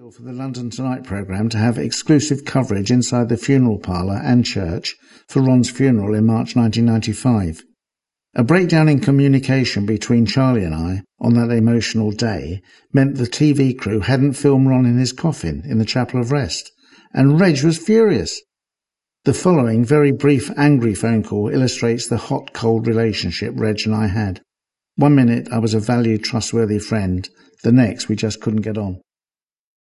For the London Tonight programme to have exclusive coverage inside the funeral parlour and church for Ron's funeral in March 1995. A breakdown in communication between Charlie and I on that emotional day meant the TV crew hadn't filmed Ron in his coffin in the Chapel of Rest, and Reg was furious. The following very brief angry phone call illustrates the hot-cold relationship Reg and I had. 1 minute I was a valued, trustworthy friend, the next we just couldn't get on.